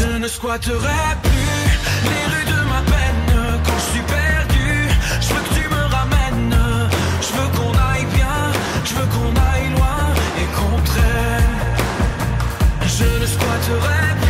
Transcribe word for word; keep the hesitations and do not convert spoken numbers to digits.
Je ne squatterai plus les rues de ma peine quand je suis perdu. Je veux que tu me ramènes. Je veux qu'on aille bien, je veux qu'on aille loin et qu'on traîne. Je ne squatterai plus